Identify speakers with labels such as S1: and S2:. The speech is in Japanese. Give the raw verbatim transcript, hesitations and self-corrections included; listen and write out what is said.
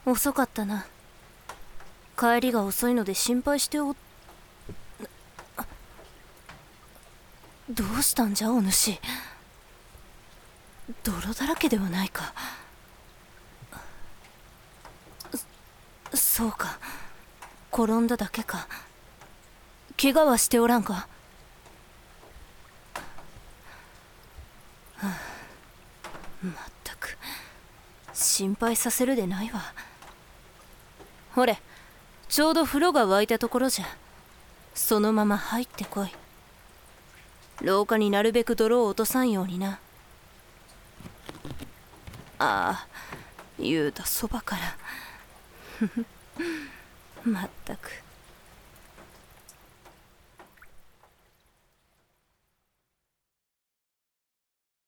S1: 遅かったな。帰りが遅いので心配してお。どうしたんじゃお主。泥だらけではないか。そそうか、転んだだけか。怪我はしておらんか。はあ、まったく心配させるでないわ。ほれ、ちょうど風呂が沸いたところじゃ。そのまま入ってこい。廊下になるべく泥を落とさんようにな。ああ、言うたそばからまったく